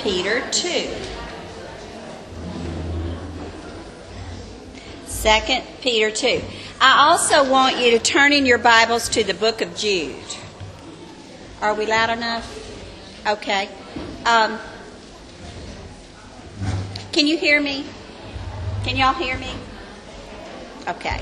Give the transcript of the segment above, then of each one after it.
Peter 2. 2 Peter 2. I also want you to turn in your Bibles to the book of Jude. Are we loud enough? Okay. Can you hear me? Can y'all hear me? Okay.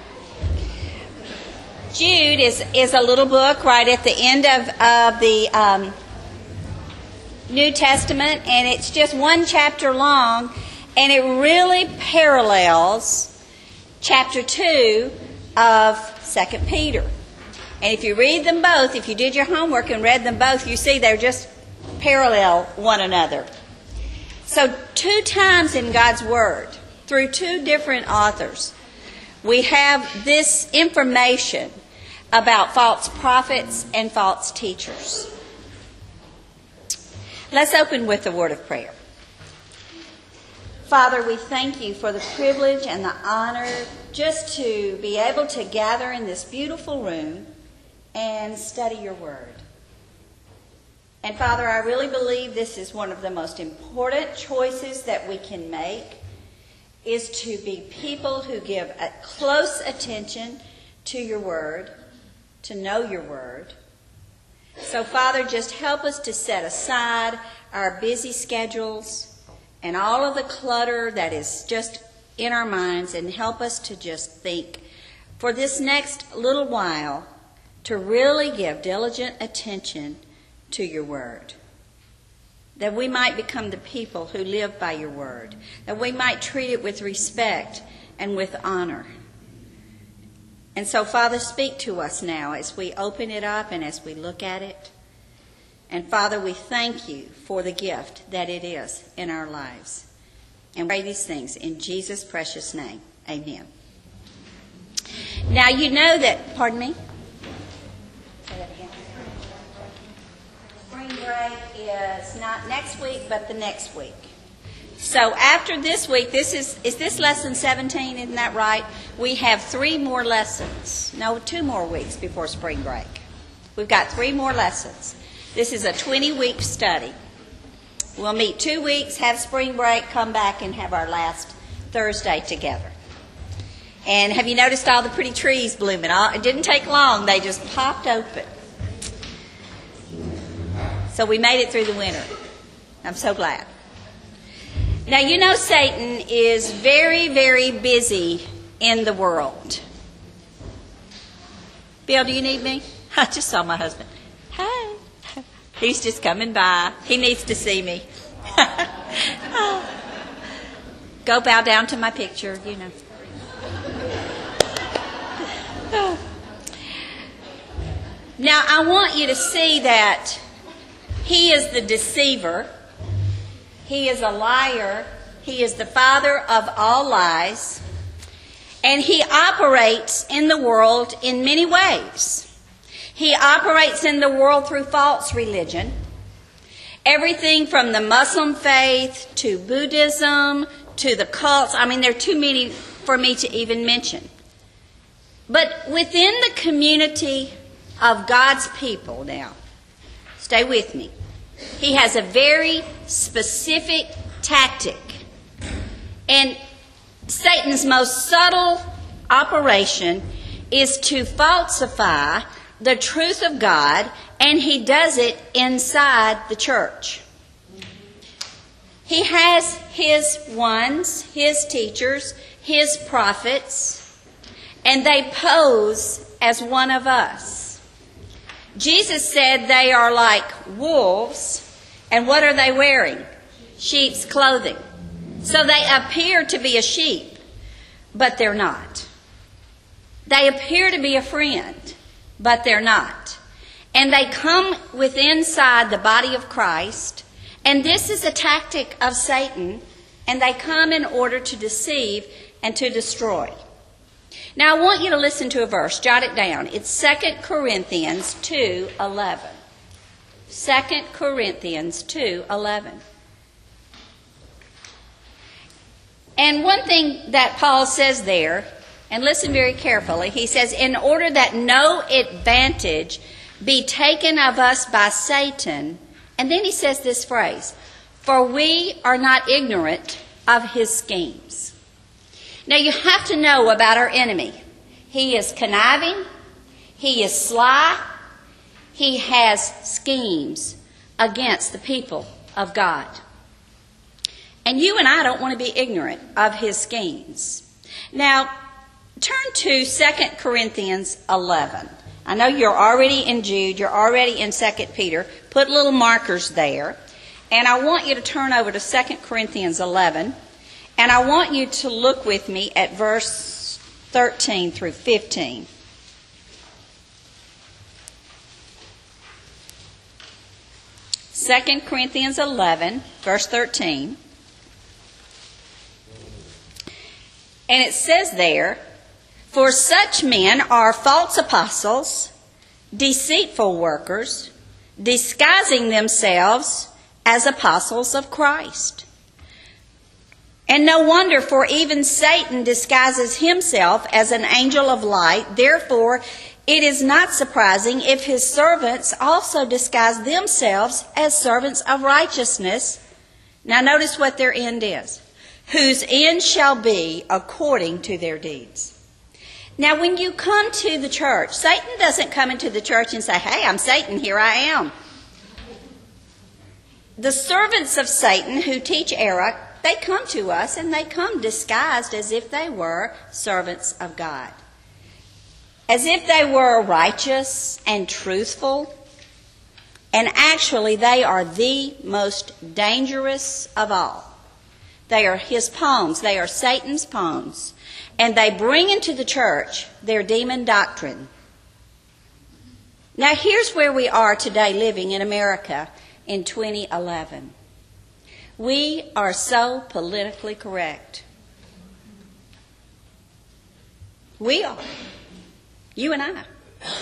Jude is a little book right at the end of the New Testament, and it's just one chapter long, and it really parallels chapter 2 of 2 Peter. And if you read them both, if you did your homework and read them both, you see they're just parallel one another. So 2 times in God's Word, through 2 different authors, we have this information about false prophets and false teachers. Let's open with a word of prayer. Father, we thank you for the privilege and the honor just to be able to gather in this beautiful room and study your word. And Father, I really believe this is one of the most important choices that we can make, is to be people who give a close attention to your word, to know your word. So Father, just help us to set aside our busy schedules and all of the clutter that is just in our minds, and help us to just think for this next little while to really give diligent attention to your word. That we might become the people who live by your word. That we might treat it with respect and with honor. And so, Father, speak to us now as we open it up and as we look at it. And Father, we thank you for the gift that it is in our lives. And we pray these things in Jesus' precious name. Amen. Now, you know that, pardon me? Say that again. Spring break is not next week, but the next week. So after this week, is this lesson 17, isn't that right? We have 3 more lessons. No, 2 more weeks before spring break. We've got 3 more lessons. This is a 20-week study. We'll meet 2 weeks, have spring break, come back and have our last Thursday together. And have you noticed all the pretty trees blooming? It didn't take long. They just popped open. So we made it through the winter. I'm so glad. Now, you know Satan is very, very busy in the world. Bill, do you need me? I just saw my husband. Hi. He's just coming by. He needs to see me. Go bow down to my picture, you know. Now, I want you to see that he is the deceiver. He is a liar. He is the father of all lies. And he operates in the world in many ways. He operates in the world through false religion. Everything from the Muslim faith to Buddhism to the cults. I mean, there are too many for me to even mention. But within the community of God's people now, stay with me, he has a very specific tactic. And Satan's most subtle operation is to falsify the truth of God, and he does it inside the church. He has his ones, his teachers, his prophets, and they pose as one of us. Jesus said they are like wolves, and what are they wearing? Sheep's clothing. So they appear to be a sheep, but they're not. They appear to be a friend, but they're not. And they come inside the body of Christ, and this is a tactic of Satan, and they come in order to deceive and to destroy. Now, I want you to listen to a verse. Jot it down. It's 2 Corinthians 2:11. 2 Corinthians 2:11. And one thing that Paul says there, and listen very carefully, he says, in order that no advantage be taken of us by Satan, and then he says this phrase, for we are not ignorant of his schemes. Now you have to know about our enemy. He is conniving, he is sly, he has schemes against the people of God. And you and I don't want to be ignorant of his schemes. Now, turn to 2 Corinthians 11. I know you're already in Jude, you're already in 2 Peter. Put little markers there. And I want you to turn over to 2 Corinthians 11. And I want you to look with me at verse 13 through 15. Second Corinthians 11, verse 13. And it says there, "For such men are false apostles, deceitful workers, disguising themselves as apostles of Christ. And no wonder, for even Satan disguises himself as an angel of light. Therefore, it is not surprising if his servants also disguise themselves as servants of righteousness." Now notice what their end is. "Whose end shall be according to their deeds." Now when you come to the church, Satan doesn't come into the church and say, "Hey, I'm Satan, here I am." The servants of Satan who teach error, they come to us and they come disguised as if they were servants of God. As if they were righteous and truthful. And actually they are the most dangerous of all. They are his pawns. They are Satan's pawns. And they bring into the church their demon doctrine. Now here's where we are today living in America in 2011. We are so politically correct. We are. You and I.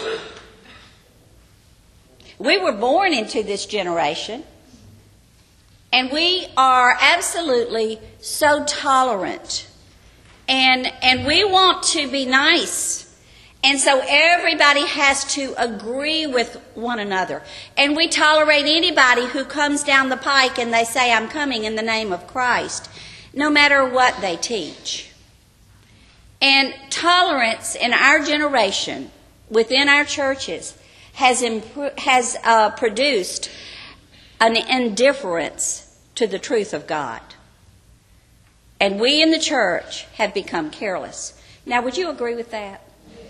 We were born into this generation. And we are absolutely so tolerant. And we want to be nice. And so everybody has to agree with one another. And we tolerate anybody who comes down the pike and they say, "I'm coming in the name of Christ," no matter what they teach. And tolerance in our generation, within our churches, has produced an indifference to the truth of God. And we in the church have become careless. Now, would you agree with that?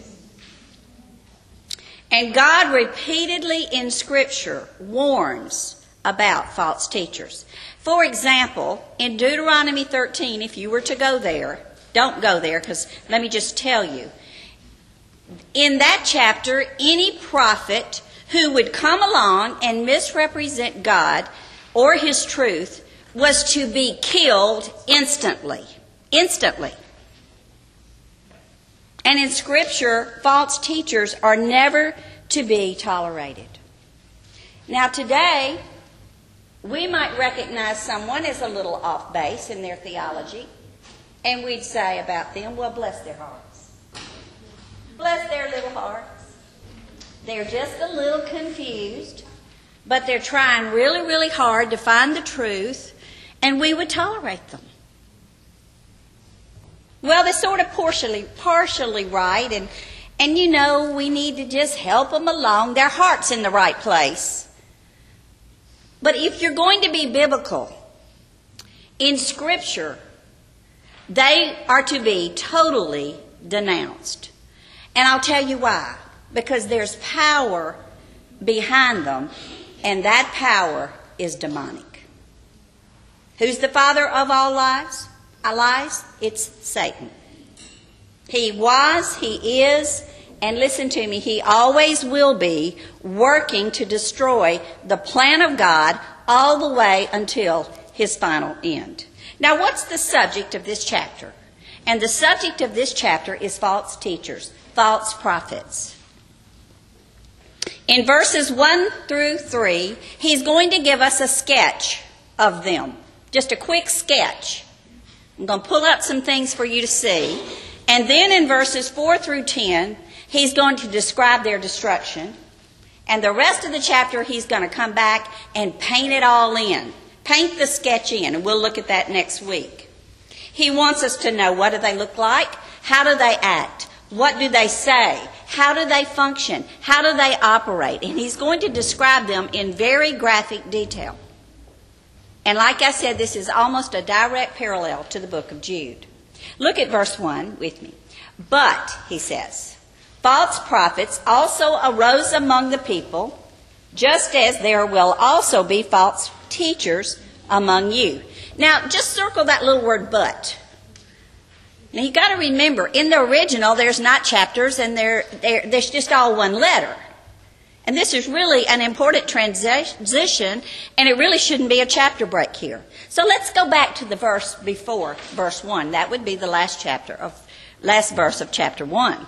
And God repeatedly in Scripture warns about false teachers. For example, in Deuteronomy 13, if you were to go there, don't go there because let me just tell you. In that chapter, any prophet who would come along and misrepresent God or his truth was to be killed instantly. Instantly. And in Scripture, false teachers are never to be tolerated. Now today, we might recognize someone as a little off base in their theology, and we'd say about them, well, bless their hearts. Bless their little hearts. They're just a little confused, but they're trying really, really hard to find the truth, and we would tolerate them. Well, they're sort of partially right, and you know, we need to just help them along. Their heart's in the right place. But if you're going to be biblical, in Scripture, they are to be totally denounced. And I'll tell you why. Because there's power behind them, and that power is demonic. Who's the father of all lies? It's Satan. He was, he is, and listen to me, he always will be working to destroy the plan of God all the way until his final end. Now, what's the subject of this chapter? And the subject of this chapter is false teachers, false prophets. In verses 1 through 3, he's going to give us a sketch of them. Just a quick sketch. I'm going to pull up some things for you to see. And then in verses 4 through 10, he's going to describe their destruction. And the rest of the chapter, he's going to come back and paint it all in. Paint the sketch in, and we'll look at that next week. He wants us to know, what do they look like? How do they act? What do they say? How do they function? How do they operate? And he's going to describe them in very graphic detail. And like I said, this is almost a direct parallel to the book of Jude. Look at verse 1 with me. But, he says, false prophets also arose among the people, just as there will also be false teachers among you. Now, just circle that little word but. Now, you've got to remember, in the original, there's not chapters, and there's just all one letter. And this is really an important transition, and it really shouldn't be a chapter break here. So let's go back to the verse before verse 1. That would be the last verse of chapter 1.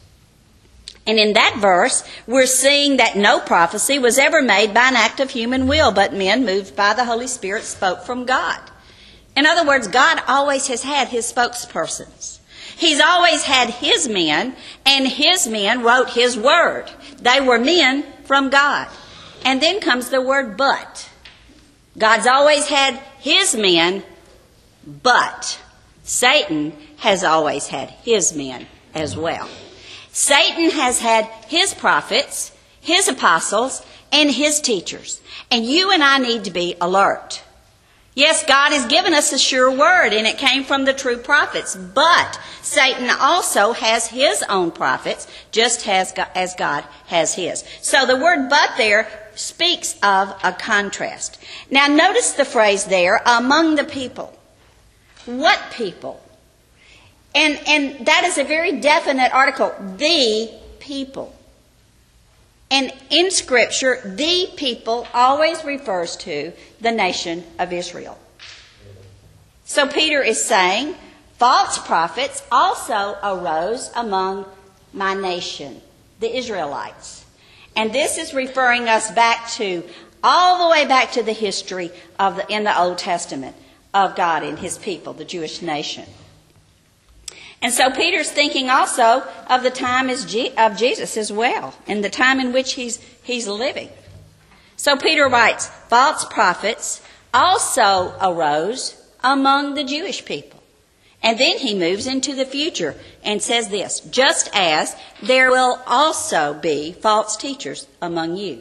And in that verse, we're seeing that no prophecy was ever made by an act of human will, but men moved by the Holy Spirit spoke from God. In other words, God always has had his spokespersons. He's always had his men, and his men wrote his word. They were men from God. And then comes the word but. God's always had his men, but Satan has always had his men as well. Satan has had his prophets, his apostles, and his teachers. And you and I need to be alert. Yes, God has given us a sure word, and it came from the true prophets. But Satan also has his own prophets, just as God has his. So the word but there speaks of a contrast. Now notice the phrase there, among the people. What people? And that is a very definite article, the people. And in Scripture, the people always refers to the nation of Israel. So Peter is saying, false prophets also arose among my nation, the Israelites. And this is referring us back to, all the way back to the history in the Old Testament of God and his people, the Jewish nation. And so Peter's thinking also of the time of Jesus as well, and the time in which he's living. So Peter writes, false prophets also arose among the Jewish people. And then he moves into the future and says this, just as there will also be false teachers among you.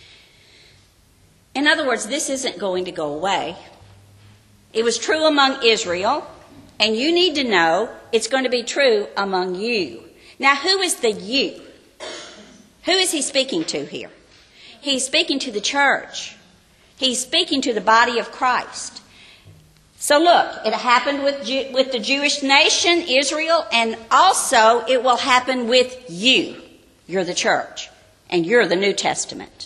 In other words, this isn't going to go away. It was true among Israel. And you need to know it's going to be true among you. Now, who is the you? Who is he speaking to here? He's speaking to the church. He's speaking to the body of Christ. So look, it happened with the Jewish nation, Israel, and also it will happen with you. You're the church, and you're the New Testament.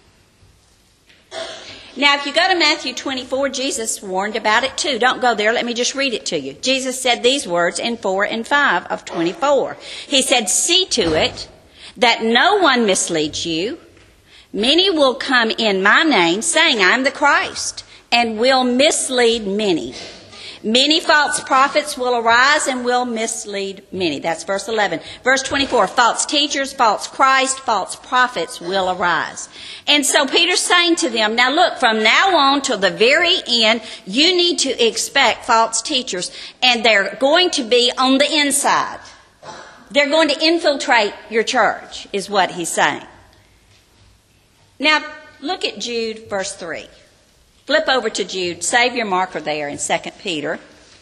Now, if you go to Matthew 24, Jesus warned about it too. Don't go there. Let me just read it to you. Jesus said these words in 4 and 5 of 24. He said, see to it that no one misleads you. Many will come in my name, saying, I'm the Christ, and will mislead many. Many false prophets will arise and will mislead many. That's verse 11. Verse 24, false teachers, false Christ, false prophets will arise. And so Peter's saying to them, now look, from now on till the very end, you need to expect false teachers, and they're going to be on the inside. They're going to infiltrate your church, is what he's saying. Now, look at Jude, verse 3. Flip over to Jude. Save your marker there in 2 Peter.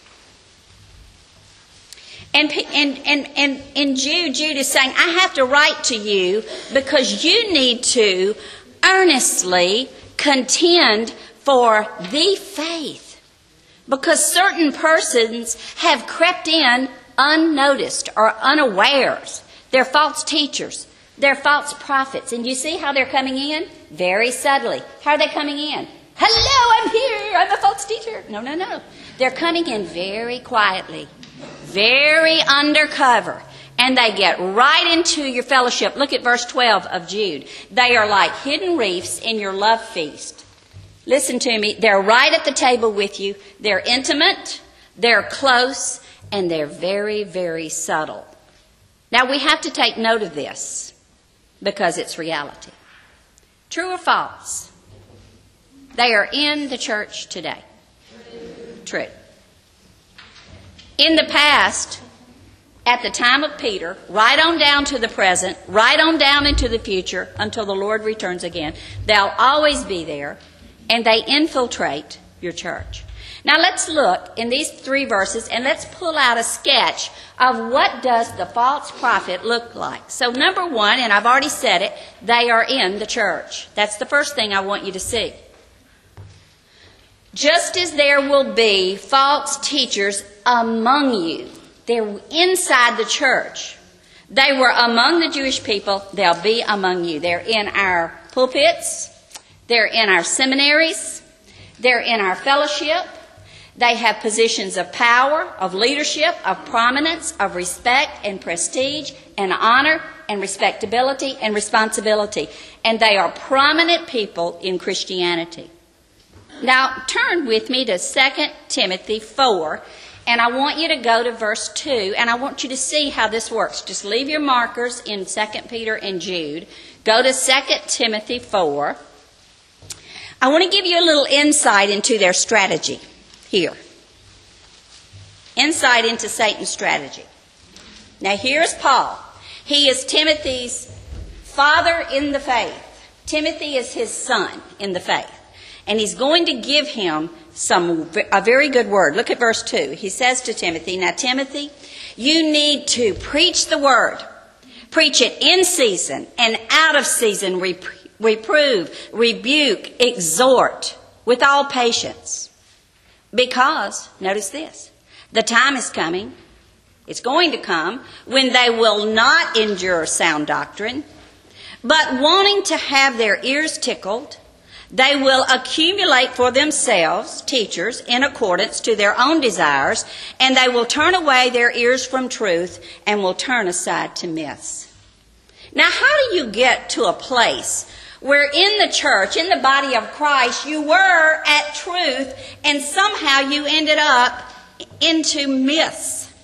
And in Jude is saying, I have to write to you because you need to earnestly contend for the faith. Because certain persons have crept in unnoticed or unawares. They're false teachers. They're false prophets. And you see how they're coming in? Very subtly. How are they coming in? Hello, I'm here. I'm a false teacher. No. They're coming in very quietly, very undercover, and they get right into your fellowship. Look at verse 12 of Jude. They are like hidden reefs in your love feast. Listen to me. They're right at the table with you. They're intimate, they're close, and they're very, very subtle. Now, we have to take note of this because it's reality. True or false? They are in the church today. True. In the past, at the time of Peter, right on down to the present, right on down into the future until the Lord returns again, they'll always be there, and they infiltrate your church. Now let's look in these 3 verses and let's pull out a sketch of what does the false prophet look like. So number 1, and I've already said it, they are in the church. That's the first thing I want you to see. Just as there will be false teachers among you, they're inside the church. They were among the Jewish people, they'll be among you. They're in our pulpits, they're in our seminaries, they're in our fellowship. They have positions of power, of leadership, of prominence, of respect and prestige and honor and respectability and responsibility. And they are prominent people in Christianity. Now, turn with me to 2 Timothy 4, and I want you to go to verse 2, and I want you to see how this works. Just leave your markers in 2 Peter and Jude. Go to 2 Timothy 4. I want to give you a little insight into their strategy here. Insight into Satan's strategy. Now, here's Paul. He is Timothy's father in the faith. Timothy is his son in the faith. And he's going to give him a very good word. Look at verse 2. He says to Timothy, now Timothy, you need to preach the word. Preach it in season and out of season. Reprove, rebuke, exhort with all patience. Because, notice this, the time is coming, it's going to come, when they will not endure sound doctrine, but wanting to have their ears tickled, they will accumulate for themselves teachers in accordance to their own desires, and they will turn away their ears from truth and will turn aside to myths. Now, how do you get to a place where in the church, in the body of Christ, you were at truth and somehow you ended up into myths?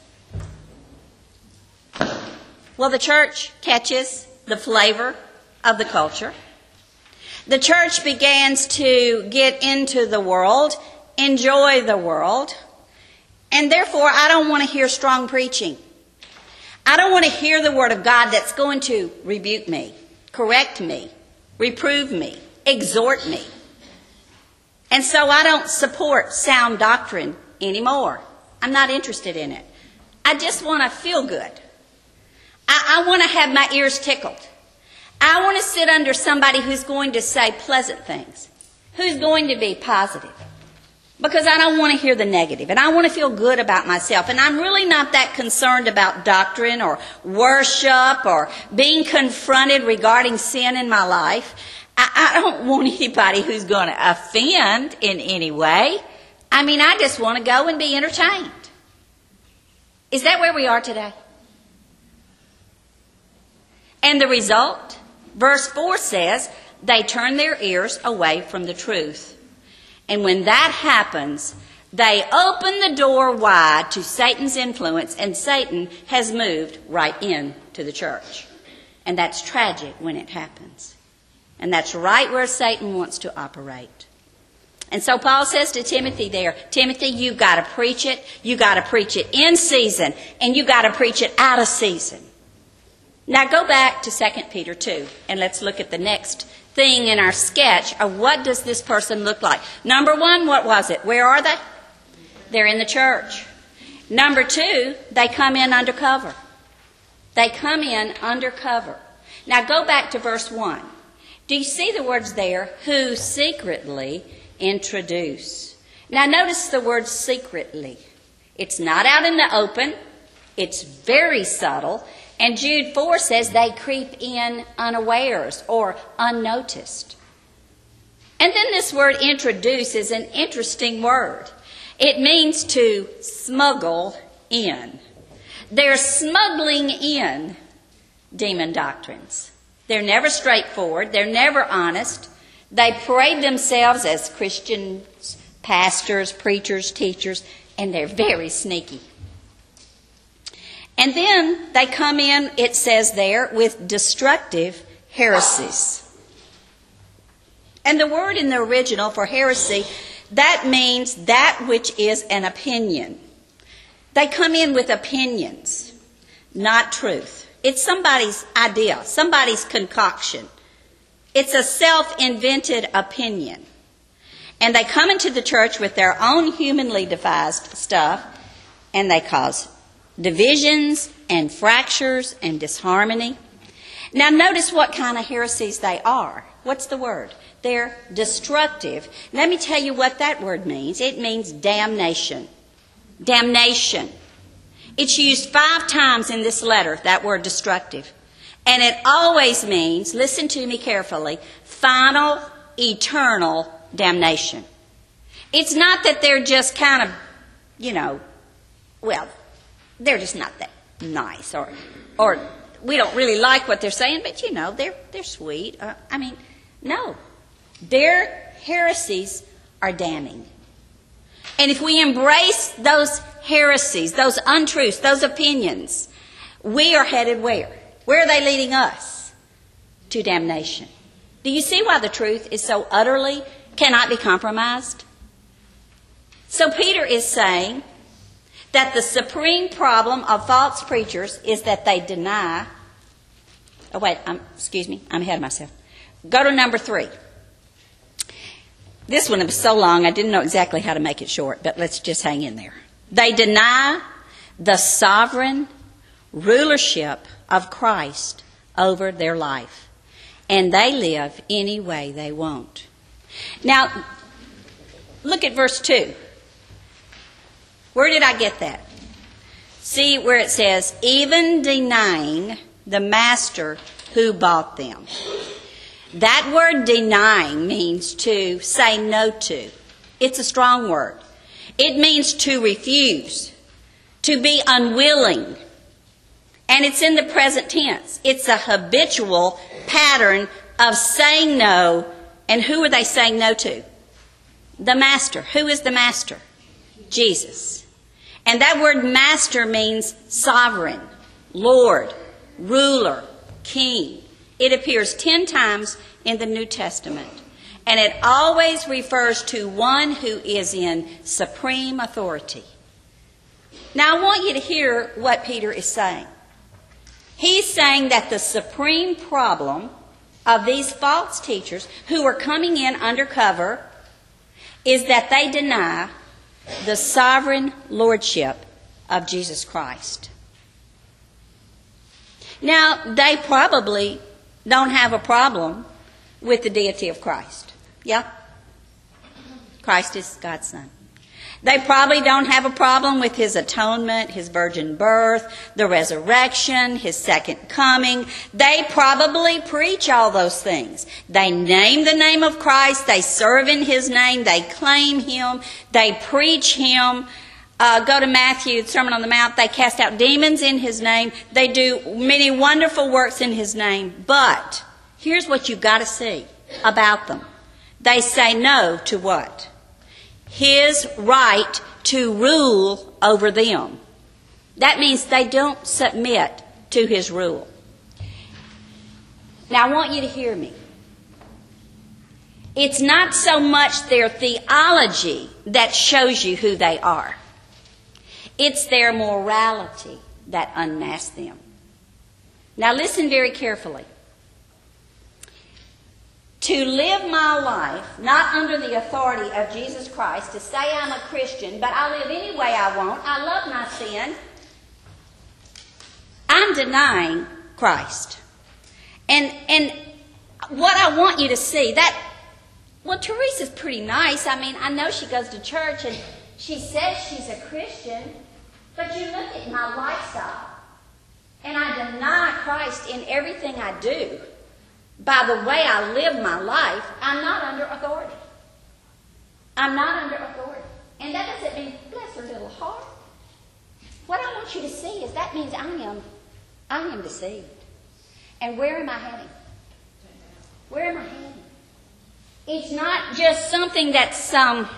Well, the church catches the flavor of the culture. The church begins to get into the world, enjoy the world, and therefore I don't want to hear strong preaching. I don't want to hear the word of God that's going to rebuke me, correct me, reprove me, exhort me. And so I don't support sound doctrine anymore. I'm not interested in it. I just want to feel good. I want to have my ears tickled. I want to sit under somebody who's going to say pleasant things, who's going to be positive. Because I don't want to hear the negative, and I want to feel good about myself. And I'm really not that concerned about doctrine or worship or being confronted regarding sin in my life. I don't want anybody who's going to offend in any way. I mean, I just want to go and be entertained. Is that where we are today? And the result, verse 4 says, they turn their ears away from the truth. And when that happens, they open the door wide to Satan's influence, and Satan has moved right into the church. And that's tragic when it happens. And that's right where Satan wants to operate. And so Paul says to Timothy there, Timothy, you've got to preach it. You've got to preach it in season, and you've got to preach it out of season. Now go back to 2 Peter 2, and let's look at the next thing in our sketch of what does this person look like. Number 1, what was it? Where are they? They're in the church. Number 2, they come in undercover. They come in undercover. Now go back to verse 1. Do you see the words there? Who secretly introduce. Now notice the word secretly. It's not out in the open. It's very subtle. And Jude 4 says they creep in unawares or unnoticed. And then this word introduce is an interesting word. It means to smuggle in. They're smuggling in demon doctrines. They're never straightforward. They're never honest. They parade themselves as Christians, pastors, preachers, teachers, and they're very sneaky. And then they come in, it says there, with destructive heresies. And the word in the original for heresy, that means that which is an opinion. They come in with opinions, not truth. It's somebody's idea, somebody's concoction. It's a self-invented opinion. And they come into the church with their own humanly devised stuff, and they cause divisions and fractures and disharmony. Now notice what kind of heresies they are. What's the word? They're destructive. Let me tell you what that word means. It means damnation. Damnation. It's used 5 times in this letter, that word destructive. And it always means, listen to me carefully, final, eternal damnation. It's not that they're just kind of, they're just not that nice, or we don't really like what they're saying, but they're sweet. No. Their heresies are damning. And if we embrace those heresies, those untruths, those opinions, we are headed where? Where are they leading us? To damnation. Do you see why the truth is so utterly cannot be compromised? So Peter is saying that the supreme problem of false preachers is that they deny. I'm ahead of myself. Go to number 3. This one was so long I didn't know exactly how to make it short, but let's just hang in there. They deny the sovereign rulership of Christ over their life, and they live any way they want. Now, look at verse 2. Where did I get that? See where it says, even denying the master who bought them. That word denying means to say no to. It's a strong word. It means to refuse, to be unwilling. And it's in the present tense. It's a habitual pattern of saying no. And who are they saying no to? The master. Who is the master? Jesus. And that word master means sovereign, Lord, ruler, king. It appears 10 times in the New Testament. And it always refers to one who is in supreme authority. Now I want you to hear what Peter is saying. He's saying that the supreme problem of these false teachers who are coming in undercover is that they deny the sovereign lordship of Jesus Christ. Now, they probably don't have a problem with the deity of Christ. Yeah? Christ is God's Son. They probably don't have a problem with his atonement, his virgin birth, the resurrection, his second coming. They probably preach all those things. They name the name of Christ. They serve in his name. They claim him. They preach him. Go to Matthew, Sermon on the Mount. They cast out demons in his name. They do many wonderful works in his name. But here's what you've got to see about them. They say no to what? His right to rule over them. That means they don't submit to his rule. Now I want you to hear me. It's not so much their theology that shows you who they are. It's their morality that unmasks them. Now listen very carefully. To live my life, not under the authority of Jesus Christ, to say I'm a Christian, but I live any way I want, I love my sin, I'm denying Christ. And what I want you to see, Teresa's pretty nice. I know she goes to church and she says she's a Christian, but you look at my lifestyle, and I deny Christ in everything I do. By the way I live my life, I'm not under authority. I'm not under authority. And that doesn't mean, bless her little heart. What I want you to see is that means I am deceived. And where am I heading? Where am I heading? It's not just something that's that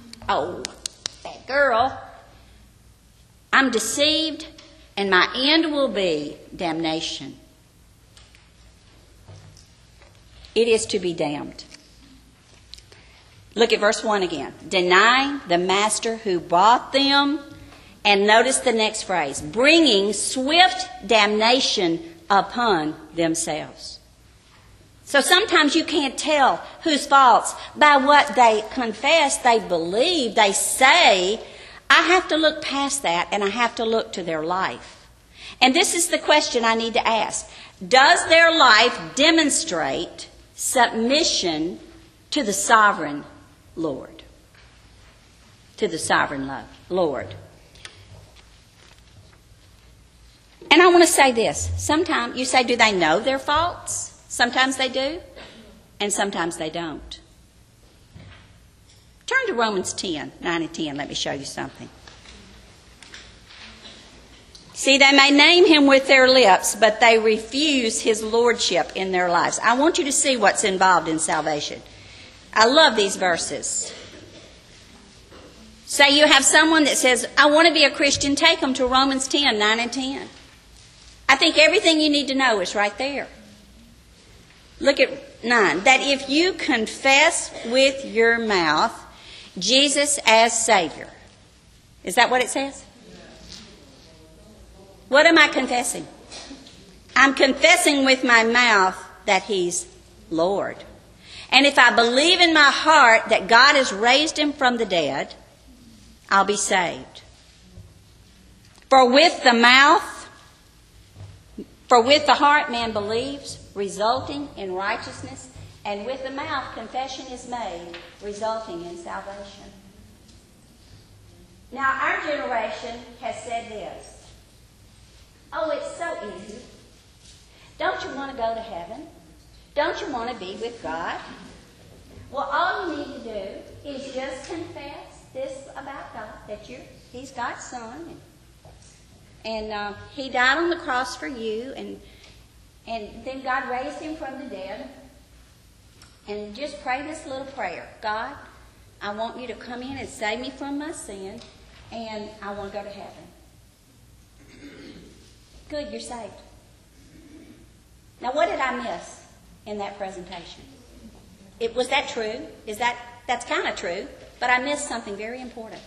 girl. I'm deceived, and my end will be damnation. It is to be damned. Look at verse 1 again. Denying the master who bought them. And notice the next phrase. Bringing swift damnation upon themselves. So sometimes you can't tell whose faults by what they confess, they believe, they say. I have to look past that, and I have to look to their life. And this is the question I need to ask. Does their life demonstrate submission to the sovereign Lord? To the sovereign Lord. And I want to say this. Sometimes you say, do they know their faults? Sometimes they do, and sometimes they don't. Turn to Romans 10, 9 and 10. Let me show you something. See, they may name him with their lips, but they refuse his lordship in their lives. I want you to see what's involved in salvation. I love these verses. Say you have someone that says, I want to be a Christian. Take them to Romans 10, 9 and 10. I think everything you need to know is right there. Look at 9. That if you confess with your mouth Jesus as Savior. Is that what it says? What am I confessing? I'm confessing with my mouth that He's Lord. And if I believe in my heart that God has raised Him from the dead, I'll be saved. For with the heart man believes, resulting in righteousness, and with the mouth confession is made, resulting in salvation. Now, our generation has said this. Oh, it's so easy. Don't you want to go to heaven? Don't you want to be with God? Well, all you need to do is just confess this about God, that He's God's Son, and He died on the cross for you, and then God raised Him from the dead. And just pray this little prayer. God, I want you to come in and save me from my sin, and I want to go to heaven. Good, you're saved. Now, what did I miss in that presentation? Was that true? That's kind of true, but I missed something very important.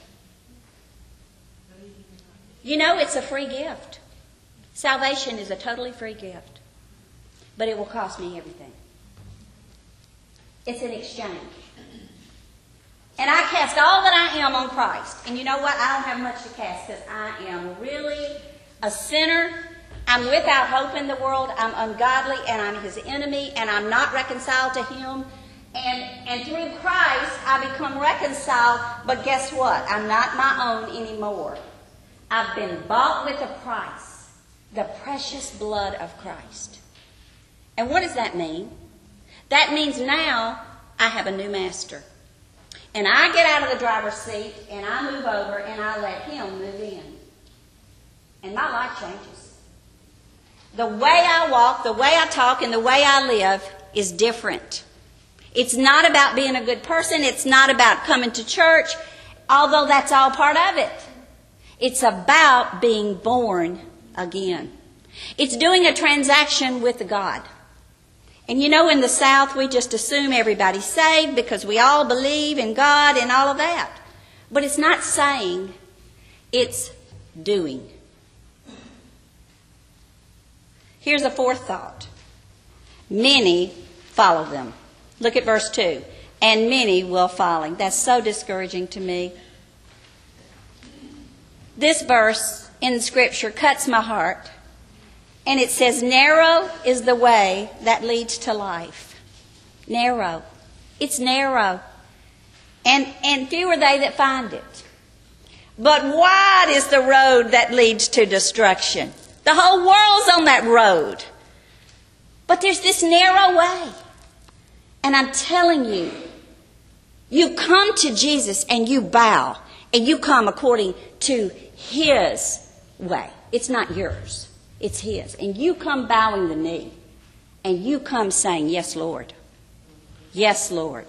You know, it's a free gift. Salvation is a totally free gift, but it will cost me everything. It's an exchange. And I cast all that I am on Christ. And you know what? I don't have much to cast because I am really a sinner. I'm without hope in the world. I'm ungodly and I'm His enemy and I'm not reconciled to Him. And through Christ, I become reconciled. But guess what? I'm not my own anymore. I've been bought with a price. The precious blood of Christ. And what does that mean? That means now I have a new master. And I get out of the driver's seat and I move over and I let Him move in. And my life changes. The way I walk, the way I talk, and the way I live is different. It's not about being a good person. It's not about coming to church, although that's all part of it. It's about being born again. It's doing a transaction with God. And you know, in the South, we just assume everybody's saved because we all believe in God and all of that. But it's not saying, it's doing. Here's a fourth thought. Many follow them. Look at verse 2. And many will follow. That's so discouraging to me. This verse in Scripture cuts my heart. And it says, narrow is the way that leads to life. Narrow. It's narrow. And few are they that find it. But wide is the road that leads to destruction. The whole world's on that road. But there's this narrow way. And I'm telling you, you come to Jesus and you bow. And you come according to His way. It's not yours. It's His. And you come bowing the knee. And you come saying, yes, Lord. Yes, Lord.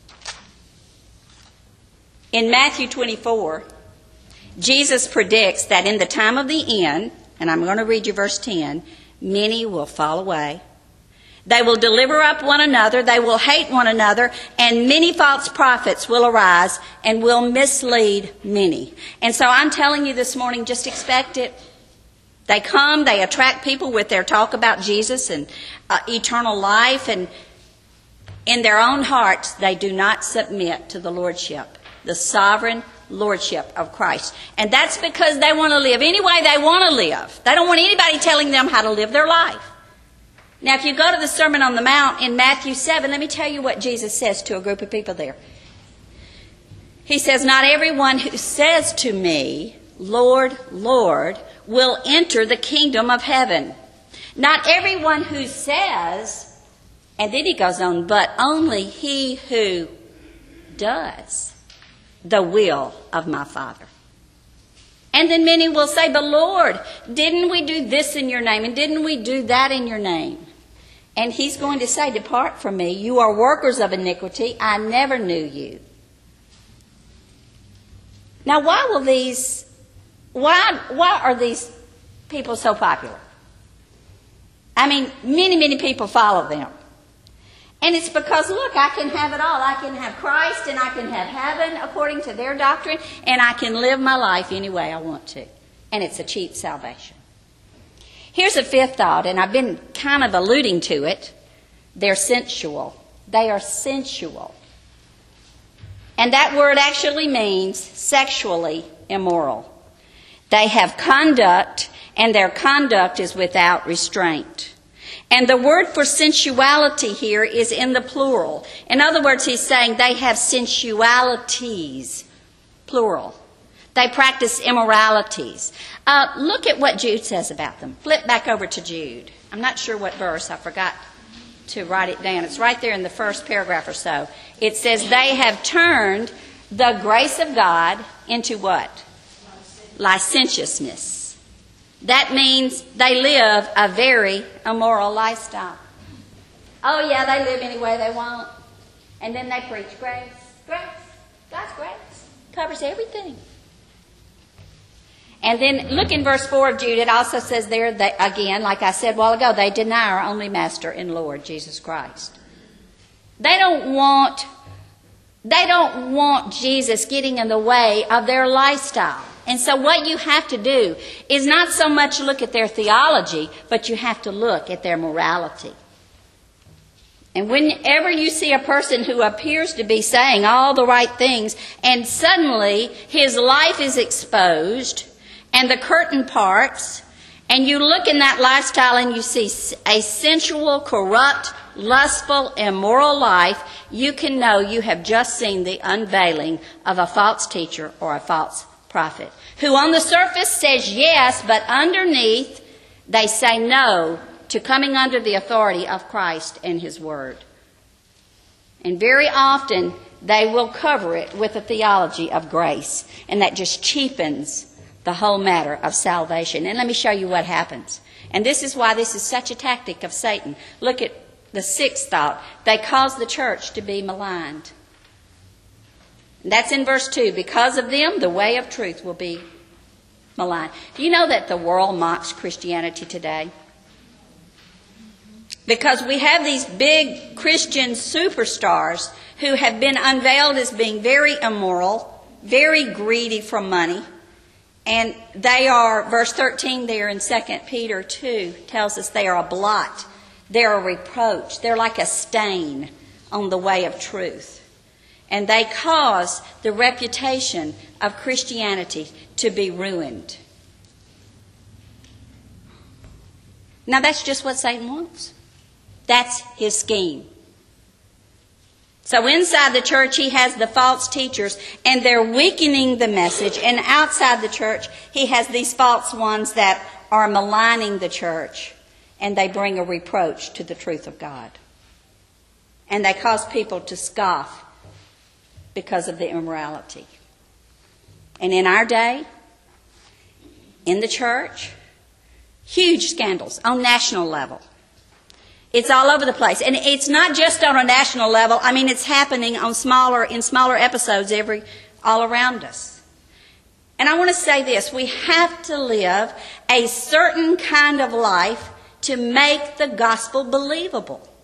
In Matthew 24, Jesus predicts that in the time of the end, and I'm going to read you verse 10, many will fall away. They will deliver up one another, they will hate one another, and many false prophets will arise and will mislead many. And so I'm telling you this morning, just expect it. They come, they attract people with their talk about Jesus and eternal life, and in their own hearts they do not submit to the lordship, the sovereign lordship of Christ. And that's because they want to live any way they want to live. They don't want anybody telling them how to live their life. Now, if you go to the Sermon on the Mount in Matthew 7, let me tell you what Jesus says to a group of people there. He says, "Not everyone who says to me, 'Lord, Lord,' will enter the kingdom of heaven. Not everyone who says," and then he goes on, "but only he who does the will of my Father." And then many will say, "But Lord, didn't we do this in your name? And didn't we do that in your name?" And he's going to say, "Depart from me, you are workers of iniquity. I never knew you." Now, why are these people so popular? I mean, many people follow them. And it's because, look, I can have it all. I can have Christ and I can have heaven according to their doctrine, and I can live my life any way I want to. And it's a cheap salvation. Here's a fifth thought, and I've been kind of alluding to it. They're sensual. They are sensual. And that word actually means sexually immoral. They have conduct, and their conduct is without restraint. And the word for sensuality here is in the plural. In other words, he's saying they have sensualities, plural. They practice immoralities. Look at what Jude says about them. Flip back over to Jude. I'm not sure what verse. I forgot to write it down. It's right there in the first paragraph or so. It says, "They have turned the grace of God into" what? Licentiousness. That means they live a very immoral lifestyle. Oh yeah, they live any way they want. And then they preach grace. Grace. God's grace covers everything. And then look in verse 4 of Jude. It also says there, that, again, like I said a while ago, they deny our only Master and Lord, Jesus Christ. They don't want Jesus getting in the way of their lifestyle. And so what you have to do is not so much look at their theology, but you have to look at their morality. And whenever you see a person who appears to be saying all the right things, and suddenly his life is exposed, and the curtain parts, and you look in that lifestyle and you see a sensual, corrupt, lustful, immoral life, you can know you have just seen the unveiling of a false teacher or a false prophet, who on the surface says yes, but underneath they say no to coming under the authority of Christ and His Word. And very often they will cover it with a theology of grace, and that just cheapens the whole matter of salvation. And let me show you what happens. And this is why this is such a tactic of Satan. Look at the sixth thought. They cause the church to be maligned. And that's in verse 2. Because of them, the way of truth will be maligned. Do you know that the world mocks Christianity today? Because we have these big Christian superstars who have been unveiled as being very immoral, very greedy for money. And they are, verse 13 there in 2 Peter 2 tells us they are a blot. They're a reproach. They're like a stain on the way of truth. And they cause the reputation of Christianity to be ruined. Now that's just what Satan wants. That's his scheme. So inside the church, he has the false teachers, and they're weakening the message. And outside the church, he has these false ones that are maligning the church, and they bring a reproach to the truth of God. And they cause people to scoff because of the immorality. And in our day, in the church, huge scandals on national level. It's all over the place. And it's not just on a national level. I mean, it's happening in smaller episodes all around us. And I want to say this. We have to live a certain kind of life to make the gospel believable.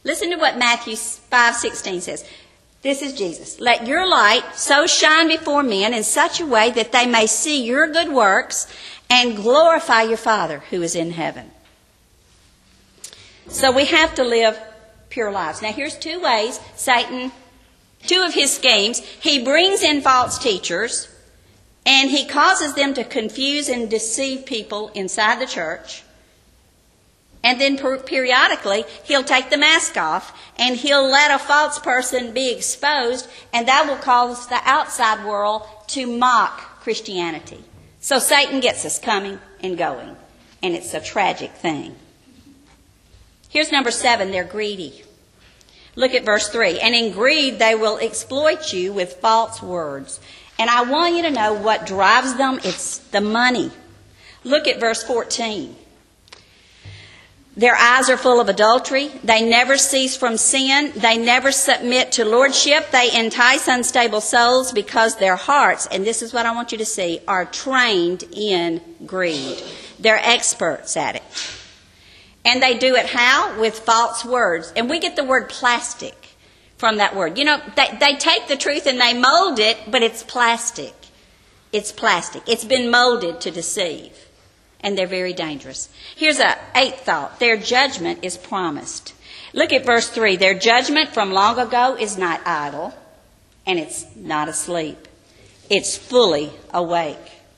Listen to what Matthew 5:16 says. This is Jesus. Let your light so shine before men in such a way that they may see your good works and glorify your Father who is in heaven. So we have to live pure lives. Now here's two ways Satan, two of his schemes. He brings in false teachers and he causes them to confuse and deceive people inside the church. And then periodically, he'll take the mask off and he'll let a false person be exposed, and that will cause the outside world to mock Christianity. So Satan gets us coming and going, and it's a tragic thing. Here's number 7, they're greedy. Look at verse 3. And in greed they will exploit you with false words. And I want you to know what drives them. It's the money. Look at verse 14. Their eyes are full of adultery. They never cease from sin. They never submit to lordship. They entice unstable souls because their hearts, and this is what I want you to see, are trained in greed. They're experts at it. And they do it how? With false words. And we get the word plastic from that word. You know, they take the truth and they mold it, but it's plastic. It's plastic. It's been molded to deceive. And they're very dangerous. Here's an 8th thought. Their judgment is promised. Look at verse 3. Their judgment from long ago is not idle, and it's not asleep. It's fully awake.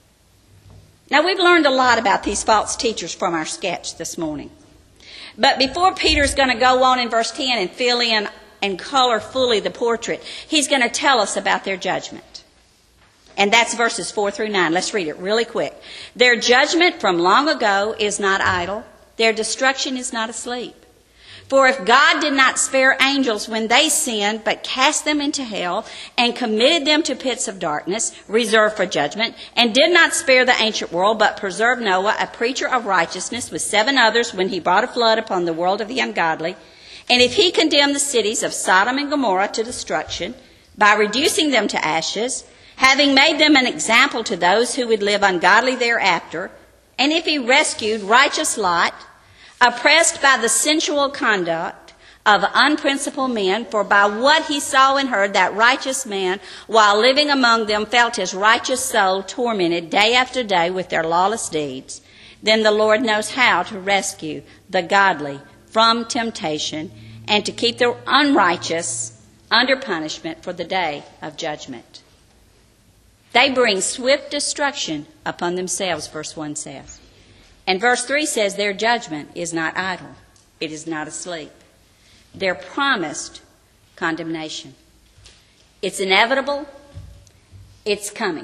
Now, we've learned a lot about these false teachers from our sketch this morning. But before Peter's going to go on in verse 10 and fill in and color fully the portrait, he's going to tell us about their judgment. And that's verses 4 through 9. Let's read it really quick. Their judgment from long ago is not idle. Their destruction is not asleep. For if God did not spare angels when they sinned, but cast them into hell and committed them to pits of darkness, reserved for judgment, and did not spare the ancient world, but preserved Noah, a preacher of righteousness, with 7 others when he brought a flood upon the world of the ungodly, and if he condemned the cities of Sodom and Gomorrah to destruction by reducing them to ashes, having made them an example to those who would live ungodly thereafter, and if he rescued righteous Lot, oppressed by the sensual conduct of unprincipled men, for by what he saw and heard, that righteous man, while living among them, felt his righteous soul tormented day after day with their lawless deeds, then the Lord knows how to rescue the godly from temptation and to keep the unrighteous under punishment for the day of judgment. They bring swift destruction upon themselves, verse 1 says. And verse 3 says their judgment is not idle. It is not asleep. They're promised condemnation. It's inevitable. It's coming.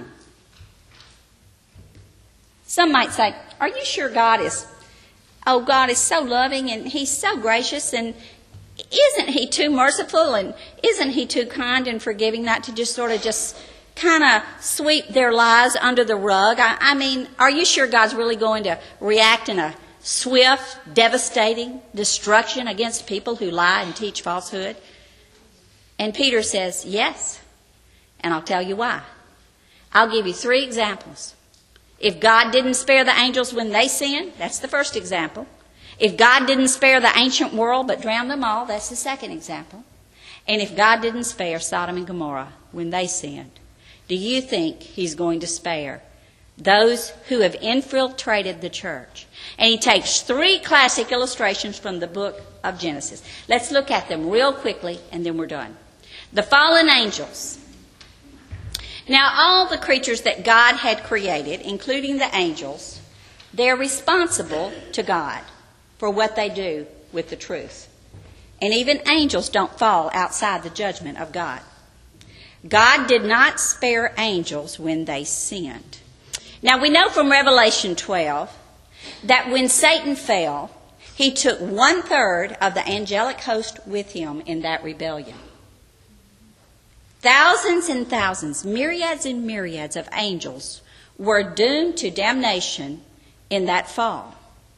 Some might say, are you sure God is so loving and he's so gracious, and isn't he too merciful and isn't he too kind and forgiving not to just sort of just kind of sweep their lives under the rug? I mean, are you sure God's really going to react in a swift, devastating destruction against people who lie and teach falsehood? And Peter says, yes. And I'll tell you why. I'll give you 3 examples. If God didn't spare the angels when they sinned, that's the first example. If God didn't spare the ancient world but drowned them all, that's the second example. And if God didn't spare Sodom and Gomorrah when they sinned, do you think he's going to spare those who have infiltrated the church? And he takes 3 classic illustrations from the book of Genesis. Let's look at them real quickly and then we're done. The fallen angels. Now, all the creatures that God had created, including the angels, they're responsible to God for what they do with the truth. And even angels don't fall outside the judgment of God. God did not spare angels when they sinned. Now, we know from Revelation 12 that when Satan fell, he took 1/3 of the angelic host with him in that rebellion. Thousands and thousands, myriads and myriads of angels were doomed to damnation in that fall.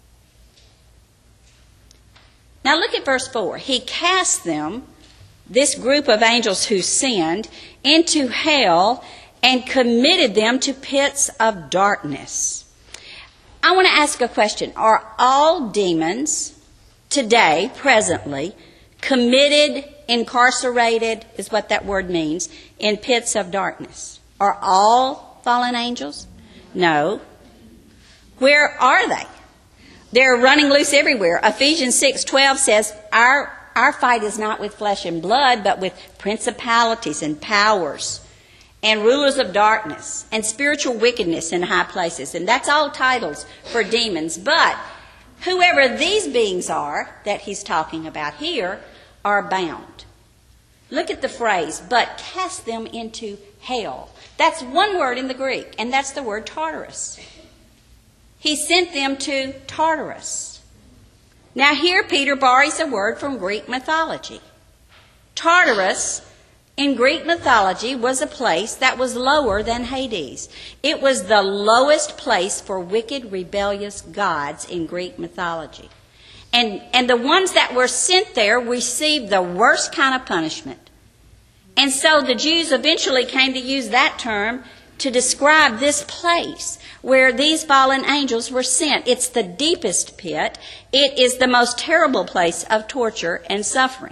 Now look at verse 4. He cast them, this group of angels who sinned, into hell and committed them to pits of darkness. I want to ask a question. Are all demons today, presently, committed, incarcerated is what that word means, in pits of darkness. Are all fallen angels? No. Where are they? They're running loose everywhere. Ephesians 6:12 says, our fight is not with flesh and blood, but with principalities and powers and rulers of darkness and spiritual wickedness in high places. And that's all titles for demons. But whoever these beings are that he's talking about here are bound. Look at the phrase, but cast them into hell. That's one word in the Greek, and that's the word Tartarus. He sent them to Tartarus. Now here Peter borrows a word from Greek mythology. Tartarus in Greek mythology was a place that was lower than Hades. It was the lowest place for wicked, rebellious gods in Greek mythology. And the ones that were sent there received the worst kind of punishment. And so the Jews eventually came to use that term to describe this place where these fallen angels were sent. It's the deepest pit. It is the most terrible place of torture and suffering.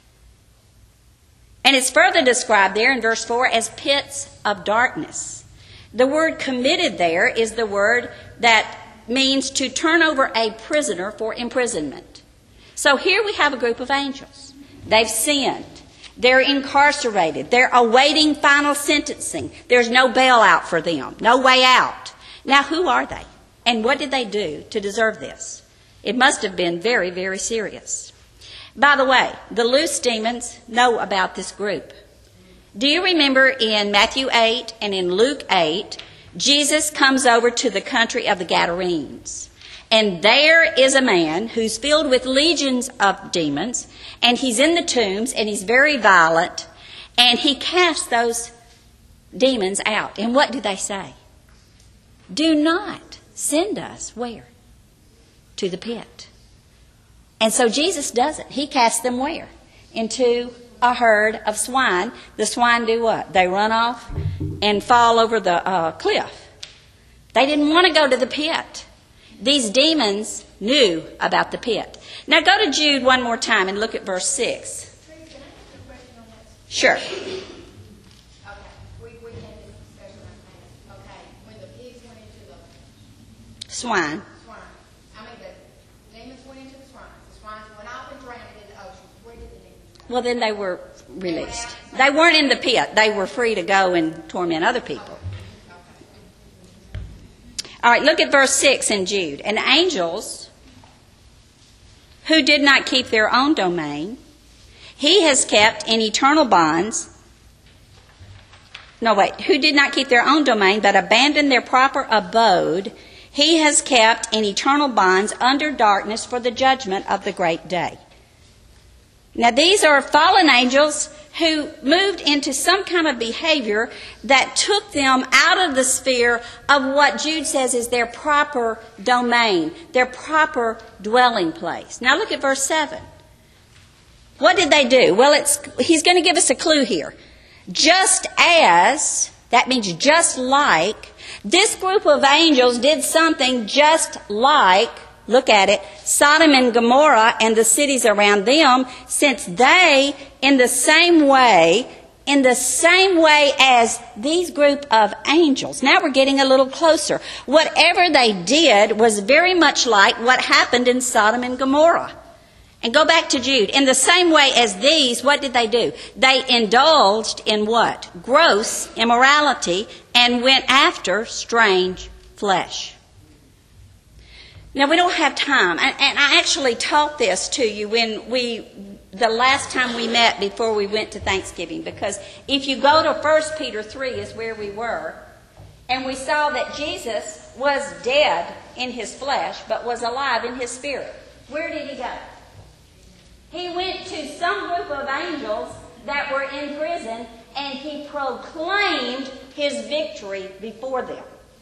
And it's further described there in verse 4 as pits of darkness. The word committed there is the word that means to turn over a prisoner for imprisonment. So here we have a group of angels. They've sinned. They're incarcerated. They're awaiting final sentencing. There's no bailout for them, no way out. Now, who are they? And what did they do to deserve this? It must have been very, very serious. By the way, the loose demons know about this group. Do you remember in Matthew 8 and in Luke 8, Jesus comes over to the country of the Gadarenes. And there is a man who's filled with legions of demons, and he's in the tombs, and he's very violent, and he casts those demons out. And what do they say? Do not send us where? To the pit. And so Jesus doesn't. He casts them where? Into a herd of swine. The swine do what? They run off and fall over the cliff. They didn't want to go to the pit. These demons knew about the pit. Now go to Jude one more time and look at verse 6. Can I ask a question on that? Sure. Okay. We had this discussion last night. Okay. When the pigs went into the Swine. The demons went into the swine. The swine went off and drowned in the ocean. Where did the demons go? Well, then they were released. They weren't in the pit. They were free to go and torment other people. All right, look at verse 6 in Jude. And angels who did not keep their own domain, he has kept in eternal bonds. Who did not keep their own domain, but abandoned their proper abode, he has kept in eternal bonds under darkness for the judgment of the great day. Now, these are fallen angels who moved into some kind of behavior that took them out of the sphere of what Jude says is their proper domain, their proper dwelling place. Now, look at verse 7. What did they do? Well, he's going to give us a clue here. Just as, that means just like, this group of angels did something just like, look at it, Sodom and Gomorrah and the cities around them, since they, in the same way as these group of angels. Now we're getting a little closer. Whatever they did was very much like what happened in Sodom and Gomorrah. And go back to Jude. In the same way as these, what did they do? They indulged in what? Gross immorality and went after strange flesh. Now, we don't have time, and I actually taught this to you the last time we met before we went to Thanksgiving, because if you go to 1 Peter 3 is where we were, and we saw that Jesus was dead in his flesh, but was alive in his spirit. Where did he go? He went to some group of angels that were in prison, and he proclaimed his victory before them.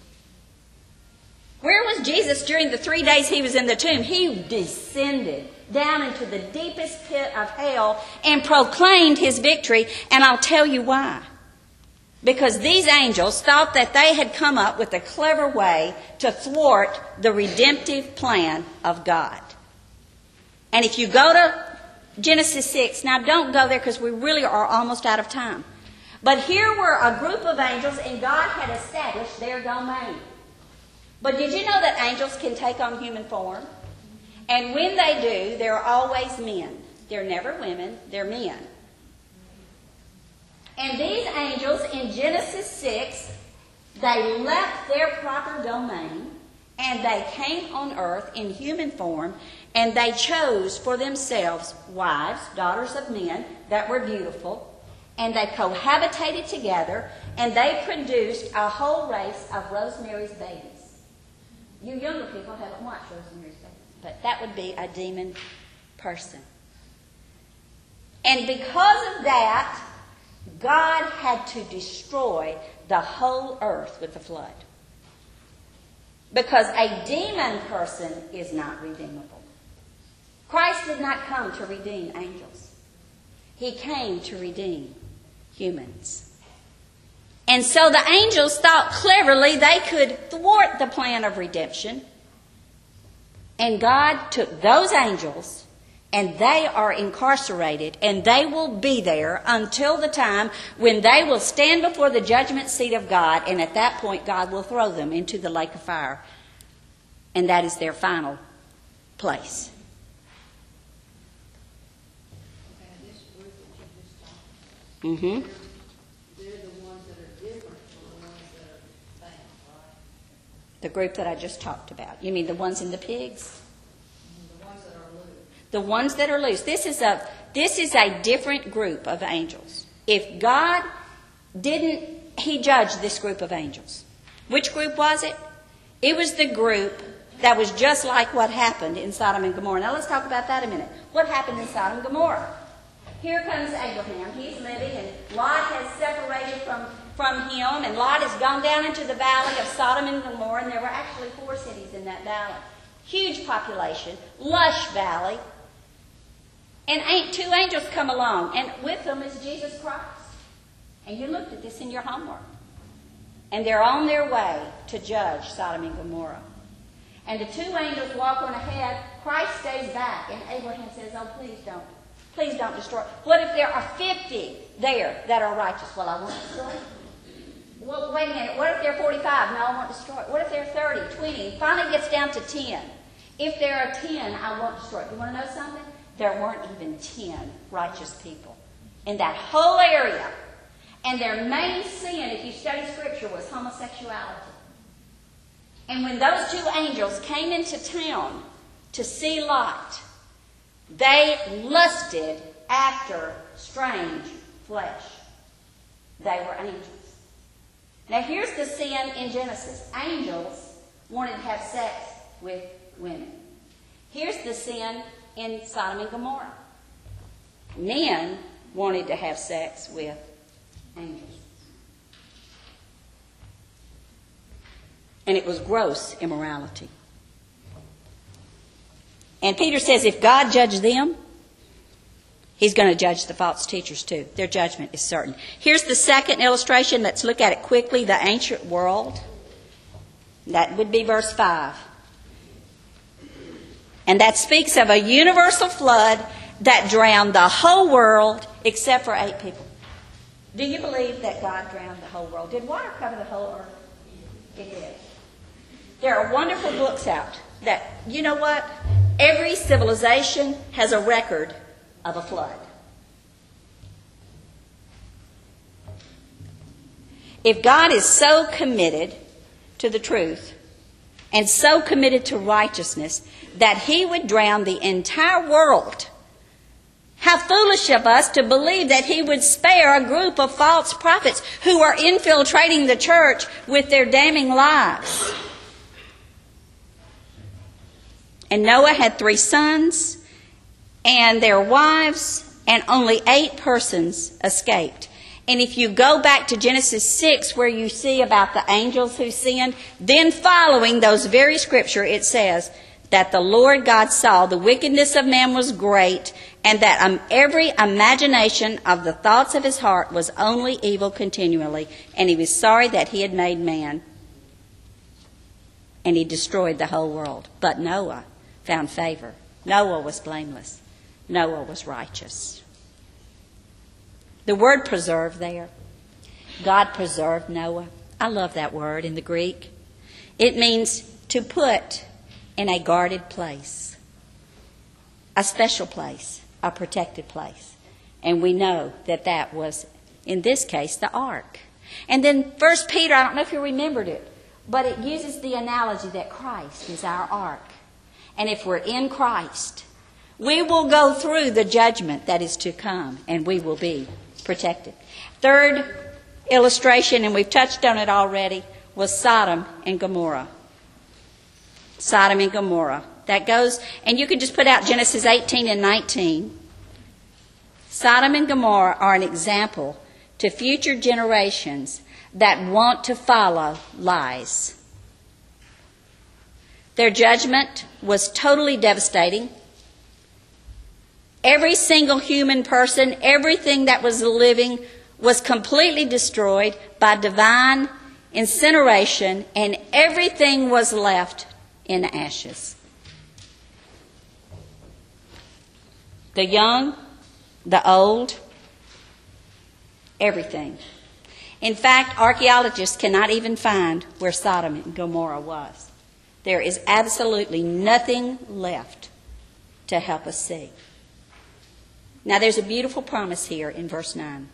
Where was Jesus during the 3 days he was in the tomb? He descended down into the deepest pit of hell and proclaimed his victory, and I'll tell you why. Because these angels thought that they had come up with a clever way to thwart the redemptive plan of God. And if you go to Genesis 6. Now, don't go there because we really are almost out of time. But here were a group of angels, and God had established their domain. But did you know that angels can take on human form? And when they do, they're always men. They're never women, they're men. And these angels in Genesis 6, they left their proper domain, and they came on earth in human form, and they chose for themselves wives, daughters of men that were beautiful, and they cohabitated together, and they produced a whole race of Rosemary's Babies. You younger people haven't watched Rosemary's Babies, but that would be a demon person. And because of that, God had to destroy the whole earth with the flood. Because a demon person is not redeemable. Christ did not come to redeem angels. He came to redeem humans. And so the angels thought cleverly they could thwart the plan of redemption. And God took those angels, and they are incarcerated, and they will be there until the time when they will stand before the judgment seat of God, and at that point God will throw them into the lake of fire. And that is their final place. Mm-hmm. They're the ones that are different from the ones that are found, right? The group that I just talked about. You mean the ones in the pigs? The ones that are loose. The ones that are loose. This is a different group of angels. If God didn't, He judged this group of angels. Which group was it? It was the group that was just like what happened in Sodom and Gomorrah. Now let's talk about that a minute. What happened in Sodom and Gomorrah? Here comes Abraham. He's living, and Lot has separated from him, and Lot has gone down into the valley of Sodom and Gomorrah, and there were actually 4 cities in that valley. Huge population, lush valley. And 2 angels come along, and with them is Jesus Christ. And you looked at this in your homework. And they're on their way to judge Sodom and Gomorrah. And the 2 angels walk on ahead. Christ stays back, and Abraham says, "Oh, please don't. Please don't destroy." What if there are 50 there that are righteous? Well, I won't destroy them. Well, wait a minute. What if there are 45? No, I won't destroy it. What if there are 30, 20? It finally gets down to 10. If there are 10, I won't destroy it. You want to know something? There weren't even 10 righteous people in that whole area. And their main sin, if you study Scripture, was homosexuality. And when those 2 angels came into town to see Lot, they lusted after strange flesh. They were angels. Now here's the sin in Genesis. Angels wanted to have sex with women. Here's the sin in Sodom and Gomorrah. Men wanted to have sex with angels. And it was gross immorality. And Peter says if God judged them, He's going to judge the false teachers too. Their judgment is certain. Here's the second illustration. Let's look at it quickly. The ancient world. That would be verse 5. And that speaks of a universal flood that drowned the whole world except for 8 people. Do you believe that God drowned the whole world? Did water cover the whole earth? It did. There are wonderful books out that, you know what? Every civilization has a record of a flood. If God is so committed to the truth and so committed to righteousness that He would drown the entire world, how foolish of us to believe that He would spare a group of false prophets who are infiltrating the church with their damning lies. And Noah had 3 sons and their wives, and only 8 persons escaped. And if you go back to Genesis 6, where you see about the angels who sinned, then following those very scripture, it says that the Lord God saw the wickedness of man was great, and that every imagination of the thoughts of his heart was only evil continually. And He was sorry that He had made man. And He destroyed the whole world. But Noah found favor. Noah was blameless. Noah was righteous. The word preserve there, God preserved Noah. I love that word in the Greek. It means to put in a guarded place, a special place, a protected place. And we know that that was, in this case, the ark. And then 1 Peter, I don't know if you remembered it, but it uses the analogy that Christ is our ark. And if we're in Christ, we will go through the judgment that is to come, and we will be protected. Third illustration, and we've touched on it already, was Sodom and Gomorrah. Sodom and Gomorrah. That goes, and you can just put out Genesis 18 and 19. Sodom and Gomorrah are an example to future generations that want to follow lies. Their judgment was totally devastating. Every single human person, everything that was living, was completely destroyed by divine incineration, and everything was left in ashes. The young, the old, everything. In fact, archaeologists cannot even find where Sodom and Gomorrah was. There is absolutely nothing left to help us see. Now, there's a beautiful promise here in verse 9.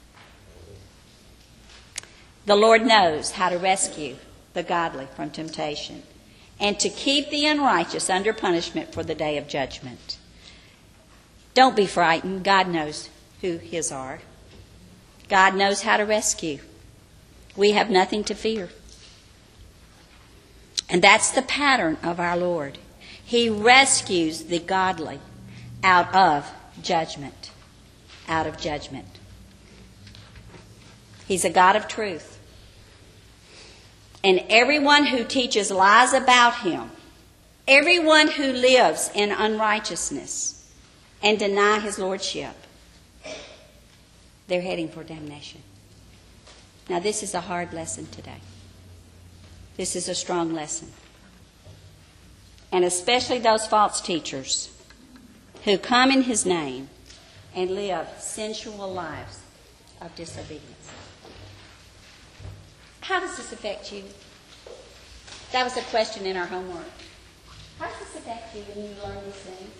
The Lord knows how to rescue the godly from temptation and to keep the unrighteous under punishment for the day of judgment. Don't be frightened. God knows who His are. God knows how to rescue. We have nothing to fear. And that's the pattern of our Lord. He rescues the godly out of judgment. Out of judgment. He's a God of truth. And everyone who teaches lies about Him, everyone who lives in unrighteousness and deny His lordship, they're heading for damnation. Now, this is a hard lesson today. This is a strong lesson. And especially those false teachers who come in His name and live sensual lives of disobedience. How does this affect you? That was a question in our homework. How does this affect you when you learn these things?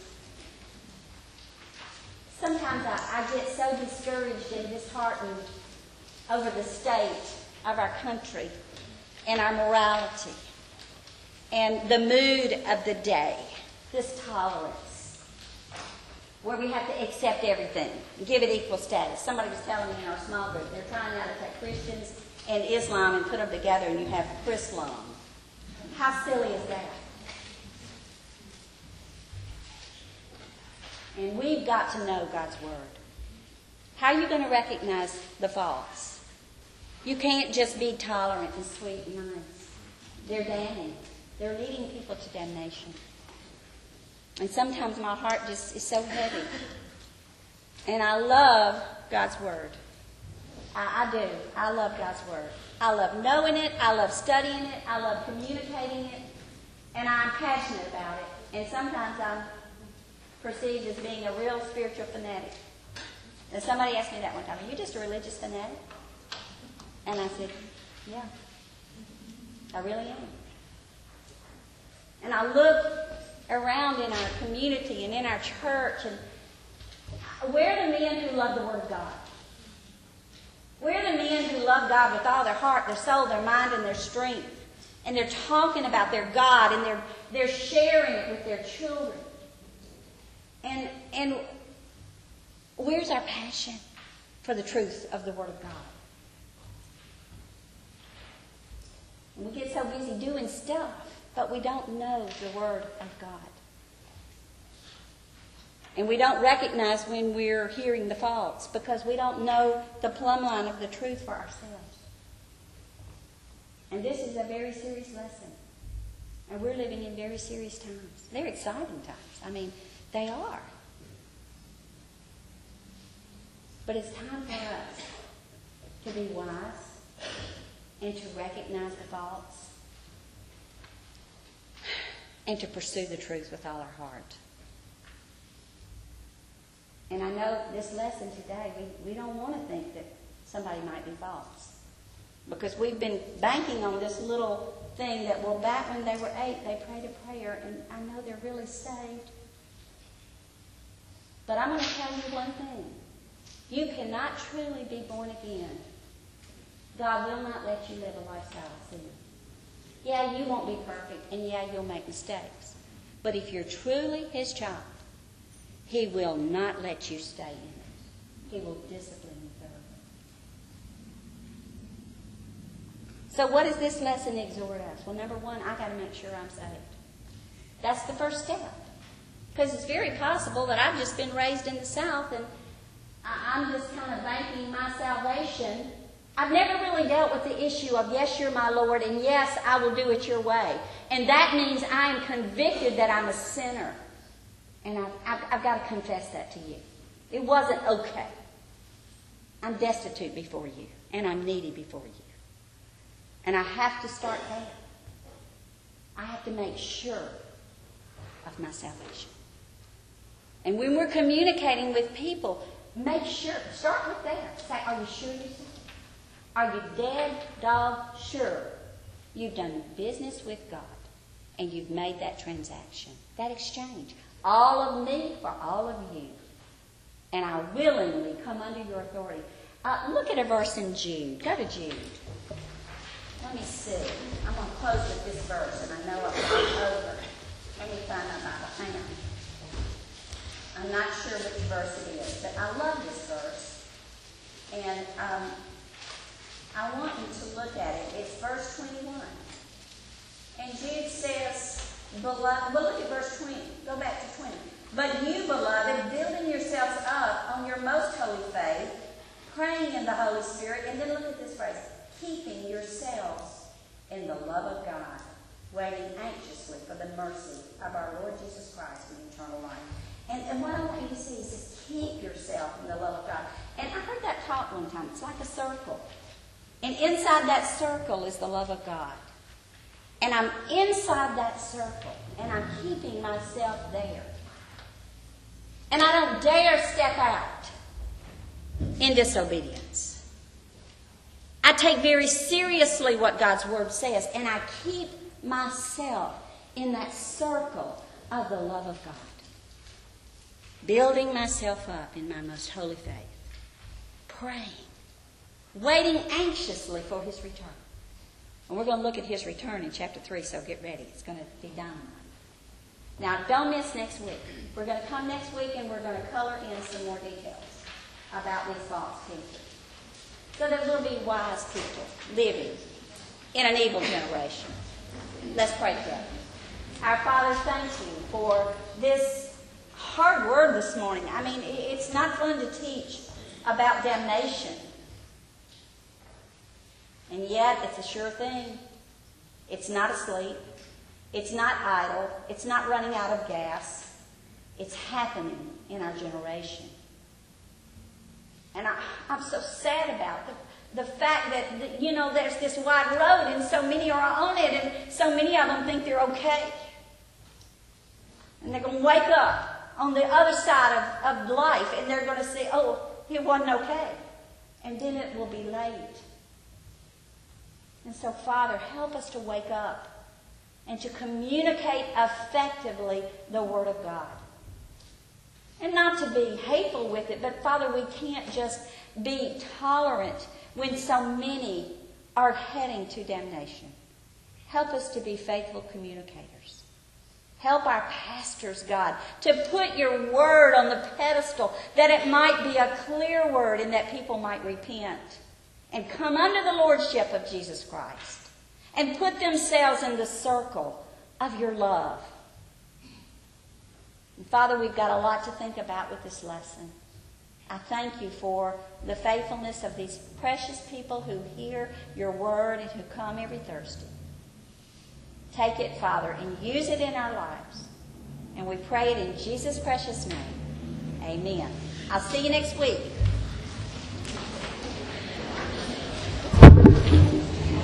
Sometimes I get so discouraged and disheartened over the state of our country and our morality and the mood of the day, this tolerance, where we have to accept everything and give it equal status. Somebody was telling me in our small group, they're trying now to take Christians and Islam and put them together and you have Chrislam. How silly is that? And we've got to know God's Word. How are you going to recognize the false? You can't just be tolerant and sweet and nice. They're damning. They're leading people to damnation. And sometimes my heart just is so heavy. And I love God's Word. I do. I love God's Word. I love knowing it. I love studying it. I love communicating it. And I'm passionate about it. And sometimes I'm perceived as being a real spiritual fanatic. And somebody asked me that one time, are you just a religious fanatic? And I said, yeah, I really am. And I look around in our community and in our church, and where are the men who love the Word of God? Where are the men who love God with all their heart, their soul, their mind, and their strength? And they're talking about their God, and they're sharing it with their children. And where's our passion for the truth of the Word of God? And we get so busy doing stuff, but we don't know the Word of God. And we don't recognize when we're hearing the false because we don't know the plumb line of the truth for ourselves. And this is a very serious lesson. And we're living in very serious times. They're exciting times. I mean, they are. But it's time for us to be wise and to recognize the false and to pursue the truth with all our heart. And I know this lesson today, we don't want to think that somebody might be false. Because we've been banking on this little thing that, well, back when they were 8, they prayed a prayer, and I know they're really saved. But I'm going to tell you one thing. You cannot truly be born again. God will not let you live a lifestyle of sin. Yeah, you won't be perfect, and yeah, you'll make mistakes. But if you're truly His child, He will not let you stay in it. He will discipline you thoroughly. So what does this lesson exhort us? Well, number one, I got to make sure I'm saved. That's the first step. Because it's very possible that I've just been raised in the South and I'm just kind of banking my salvation. I've never really dealt with the issue of, yes, you're my Lord, and yes, I will do it your way. And that means I am convicted that I'm a sinner. And I've got to confess that to you. It wasn't okay. I'm destitute before you, and I'm needy before you. And I have to start there. I have to make sure of my salvation. And when we're communicating with people, make sure, start with that. Say, are you sure you're saved? Are you dead, dog, sure you've done business with God and you've made that transaction, that exchange? All of me for all of you. And I willingly come under your authority. Look at a verse in Jude. Go to Jude. Let me see. I'm going to close with this verse, and I know I've gone over. Let me find my Bible. Hang on. I'm not sure which verse it is, but I love this verse. And I want you to look at it. It's verse 21. And Jude says, beloved, well, look at verse 20. Go back to 20. But you, beloved, building yourselves up on your most holy faith, praying in the Holy Spirit, and then look at this phrase, keeping yourselves in the love of God, waiting anxiously for the mercy of our Lord Jesus Christ in eternal life. And what I want you to see is just keep yourself in the love of God. And I heard that taught one time. It's like a circle. And inside that circle is the love of God. And I'm inside that circle, and I'm keeping myself there. And I don't dare step out in disobedience. I take very seriously what God's Word says, and I keep myself in that circle of the love of God. Building myself up in my most holy faith. Praying. Waiting anxiously for His return. And we're going to look at His return in chapter 3, so get ready. It's going to be dynamite. Now, don't miss next week. We're going to come next week and we're going to color in some more details about these false teachers. So that we'll be wise people living in an evil generation. Let's pray together. Our Father, thank you for this hard word this morning. I mean, it's not fun to teach about damnation. And yet, it's a sure thing. It's not asleep. It's not idle. It's not running out of gas. It's happening in our generation. And I'm so sad about the fact that, there's this wide road and so many are on it and so many of them think they're okay. And they're going to wake up on the other side of life and they're going to say, oh, it wasn't okay. And then it will be late. And so, Father, help us to wake up and to communicate effectively the Word of God. And not to be hateful with it, but, Father, we can't just be tolerant when so many are heading to damnation. Help us to be faithful communicators. Help our pastors, God, to put your Word on the pedestal, that it might be a clear Word and that people might repent and come under the lordship of Jesus Christ and put themselves in the circle of your love. And Father, we've got a lot to think about with this lesson. I thank you for the faithfulness of these precious people who hear your word and who come every Thursday. Take it, Father, and use it in our lives. And we pray it in Jesus' precious name. Amen. I'll see you next week.